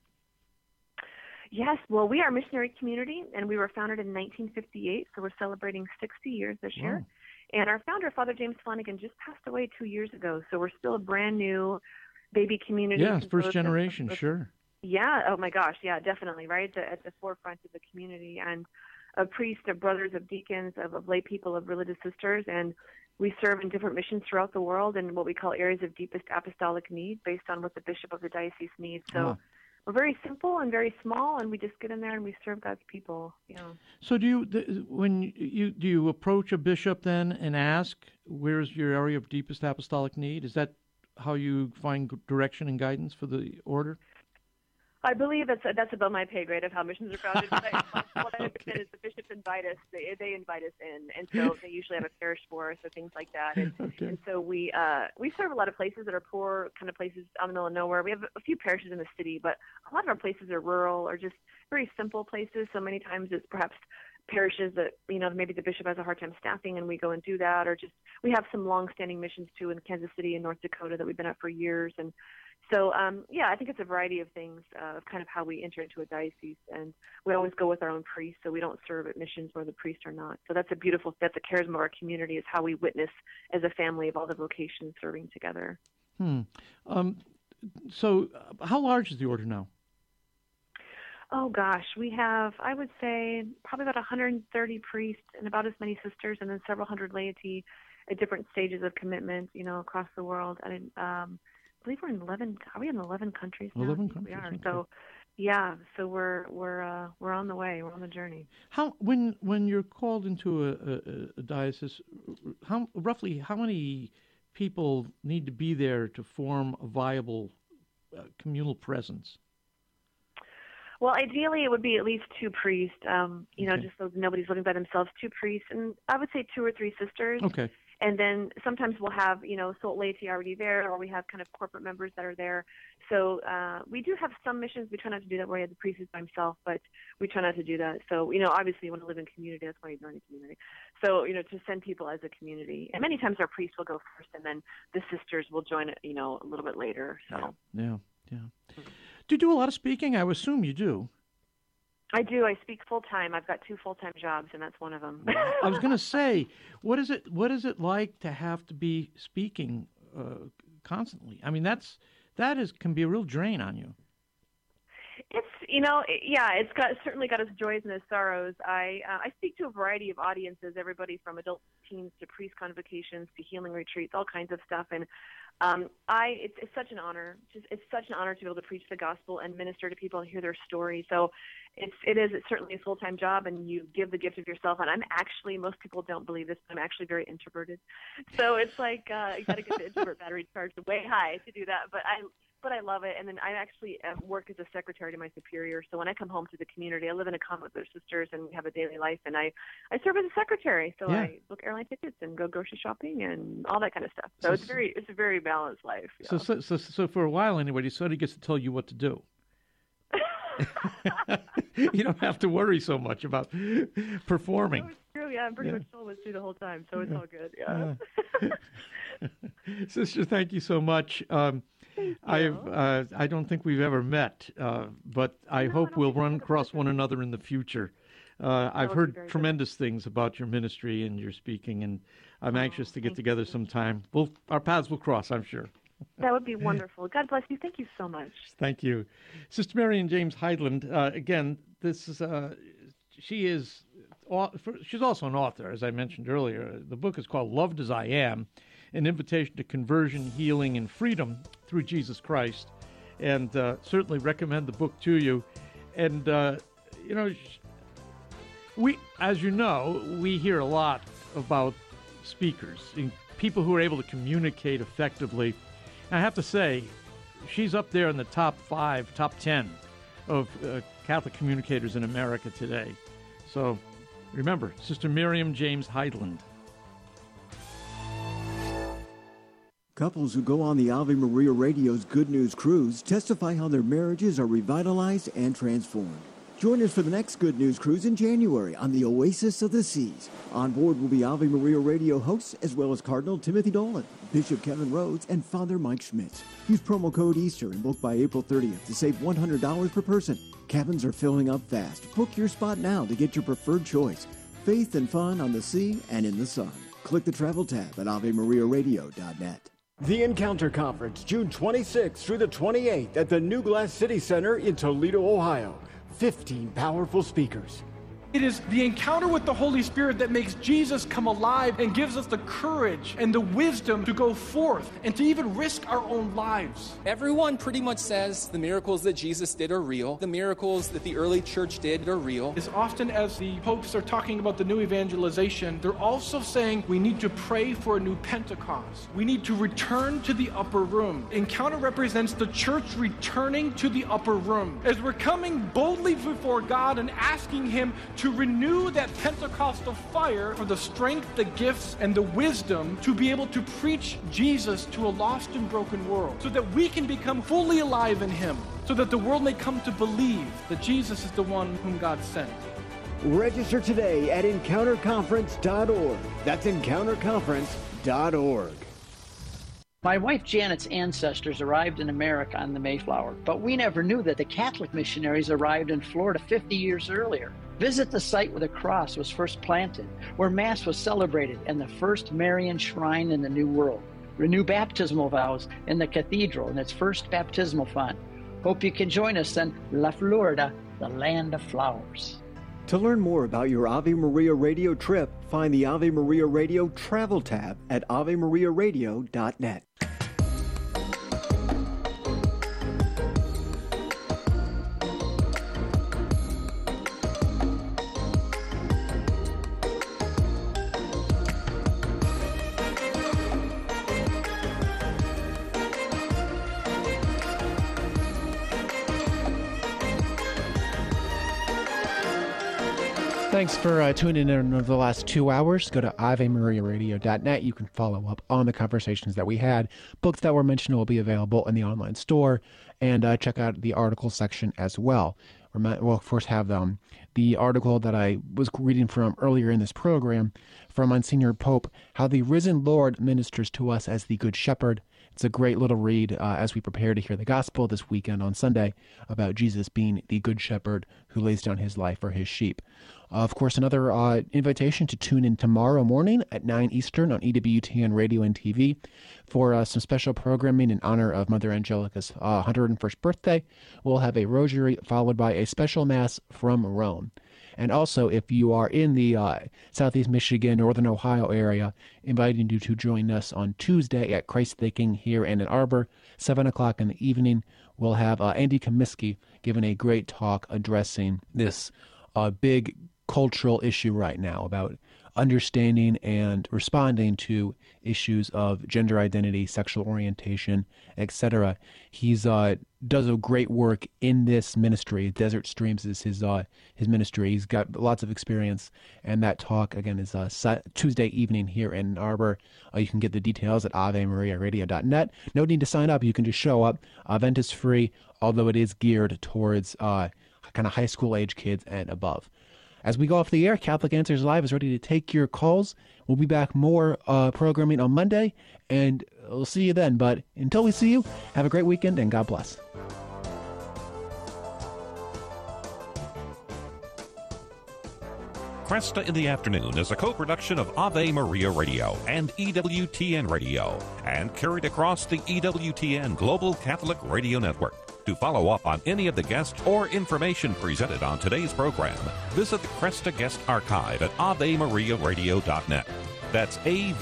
Yes, well, we are a missionary community, and we were founded in 1958, so we're celebrating 60 years this year. And our founder, Father James Flanagan, just passed away 2 years ago, so we're still a brand new baby community. Yes, first generation, sure. Yeah, oh my gosh, yeah, definitely, right, at the forefront of the community. And of priests, of brothers, of deacons, of lay people, of religious sisters, and we serve in different missions throughout the world in what we call areas of deepest apostolic need based on what the bishop of the diocese needs. So we're very simple and very small, and we just get in there and we serve God's people. So do you approach a bishop then and ask, where's your area of deepest apostolic need? Is that how you find direction and guidance for the order? I believe that's above my pay grade of how missions are founded. But what I understand is the bishops invite us. They invite us in, and so they usually have a parish for us or things like that. And so we serve a lot of places that are poor, kind of places out in the middle of nowhere. We have a few parishes in the city, but a lot of our places are rural or just very simple places. So many times it's perhaps parishes that maybe the bishop has a hard time staffing, and we go and do that. Or just we have some long-standing missions too in Kansas City and North Dakota that we've been at for years. And so, I think it's a variety of things of kind of how we enter into a diocese. And we always go with our own priest, so we don't serve at missions where the priests are not. So that's a charisma of our community, is how we witness as a family of all the vocations serving together. So how large is the order now? Oh, gosh. We have, I would say, probably about 130 priests and about as many sisters, and then several hundred laity at different stages of commitment, across the world. And I believe we're in 11. Are we in 11 countries now? 11 countries. We are. Okay. So, yeah. So we're on the way. We're on the journey. How when you're called into a diocese, roughly how many people need to be there to form a viable communal presence? Well, ideally, it would be at least 2 priests. Just so nobody's living by themselves. 2 priests, and I would say 2 or 3 sisters. Okay. And then sometimes we'll have, SOLT laity already there, or we have kind of corporate members that are there. So we do have some missions. We try not to do that where the priest is by himself, but we try not to do that. So, obviously you want to live in community. That's why you join a community. So, to send people as a community. And many times our priests will go first, and then the sisters will join, a little bit later. So. Yeah. Do you do a lot of speaking? I would assume you do. I do. I speak full-time. I've got 2 full-time jobs, and that's one of them. I was going to say, what is it like to have to be speaking constantly? I mean, that can be a real drain on you. It's certainly got its joys and its sorrows. I speak to a variety of audiences, everybody from adult teens to priest convocations to healing retreats, all kinds of stuff. And it's such an honor. It's such an honor to be able to preach the gospel and minister to people and hear their story. So it's certainly a full-time job, and you give the gift of yourself. And most people don't believe this, but I'm actually very introverted. So it's like you got to get the introvert battery charged way high to do that. But I love it. And then I actually work as a secretary to my superior. So when I come home to the community, I live in a commune with their sisters, and we have a daily life. And I serve as a secretary. So I book airline tickets and go grocery shopping and all that kind of stuff. So it's a very balanced life. Yeah. So for a while anyway, somebody gets to tell you what to do. You don't have to worry so much about performing. It's true. Yeah, I'm pretty much told what to do the whole time. So it's all good. Yeah. Sister, thank you so much. I don't think we've ever met, but I hope we'll run across one another in the future. I've heard tremendous things about your ministry and your speaking, and I'm anxious to get together sometime. Our paths will cross, I'm sure. That would be wonderful. God bless you. Thank you so much. Thank you. Sister Marion James Heidland, again, she's also an author, as I mentioned earlier. The book is called Loved as I Am, an invitation to conversion, healing, and freedom through Jesus Christ. And certainly recommend the book to you. And, we hear a lot about speakers, people who are able to communicate effectively. And I have to say, she's up there in the top 10 of Catholic communicators in America today. So remember, Sister Miriam James Heidland. Couples who go on the Ave Maria Radio's Good News Cruise testify how their marriages are revitalized and transformed. Join us for the next Good News Cruise in January on the Oasis of the Seas. On board will be Ave Maria Radio hosts as well as Cardinal Timothy Dolan, Bishop Kevin Rhodes, and Father Mike Schmitz. Use promo code Easter and book by April 30th to save $100 per person. Cabins are filling up fast. Book your spot now to get your preferred choice. Faith and fun on the sea and in the sun. Click the travel tab at AveMariaRadio.net. The Encounter Conference, June 26th through the 28th at the New Glass City Center in Toledo, Ohio. 15 powerful speakers. It is the encounter with the Holy Spirit that makes Jesus come alive and gives us the courage and the wisdom to go forth and to even risk our own lives. Everyone pretty much says the miracles that Jesus did are real. The miracles that the early church did are real. As often as the popes are talking about the new evangelization, they're also saying we need to pray for a new Pentecost. We need to return to the upper room. Encounter represents the church returning to the upper room. As we're coming boldly before God and asking Him to renew that Pentecostal fire for the strength, the gifts, and the wisdom to be able to preach Jesus to a lost and broken world so that we can become fully alive in Him, so that the world may come to believe that Jesus is the one whom God sent. Register today at EncounterConference.org. That's EncounterConference.org. My wife Janet's ancestors arrived in America on the Mayflower, but we never knew that the Catholic missionaries arrived in Florida 50 years earlier. Visit the site where the cross was first planted, where Mass was celebrated, and the first Marian shrine in the New World. Renew baptismal vows in the cathedral in its first baptismal font. Hope you can join us in La Florida, the land of flowers. To learn more about your Ave Maria Radio trip, find the Ave Maria Radio travel tab at AveMariaRadio.net. Thanks for tuning in over the last 2 hours. Go to AveMariaRadio.net. You can follow up on the conversations that we had. Books that were mentioned will be available in the online store, and check out the article section as well. we'll of course have the article that I was reading from earlier in this program from Monsignor Pope, How the Risen Lord Ministers to Us as the Good Shepherd. It's a great little read as we prepare to hear the gospel this weekend on Sunday about Jesus being the Good Shepherd who lays down his life for his sheep. Of course, another invitation to tune in tomorrow morning at 9 Eastern on EWTN Radio and TV for some special programming in honor of Mother Angelica's 101st birthday. We'll have a rosary followed by a special mass from Rome. And also, if you are in the Southeast Michigan, Northern Ohio area, inviting you to join us on Tuesday at Christ the King here in Ann Arbor, 7 o'clock in the evening. We'll have Andy Comiskey giving a great talk addressing this big cultural issue right now about understanding and responding to issues of gender identity, sexual orientation, etc. He's does a great work in this ministry. Desert Streams is his ministry. He's got lots of experience, and that talk again is Tuesday evening here in Ann Arbor. You can get the details at AveMariaRadio.net. No need to sign up. You can just show up. Event is free, although it is geared towards kind of high school age kids and above. As we go off the air, Catholic Answers Live is ready to take your calls. We'll be back more programming on Monday, and we'll see you then. But until we see you, have a great weekend, and God bless. Cresta in the Afternoon is a co-production of Ave Maria Radio and EWTN Radio, and carried across the EWTN Global Catholic Radio Network. To follow up on any of the guests or information presented on today's program, visit the Cresta Guest Archive at AveMariaRadio.net. That's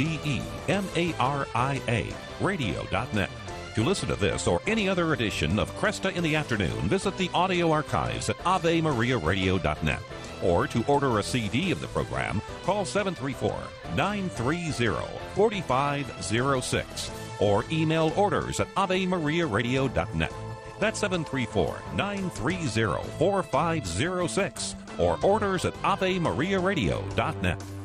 AVEMARIA Radio.net. To listen to this or any other edition of Cresta in the Afternoon, visit the audio archives at AveMariaRadio.net. Or to order a CD of the program, call 734-930-4506 or email orders at AveMariaRadio.net. That's 734-930-4506 or orders at AveMariaRadio.net.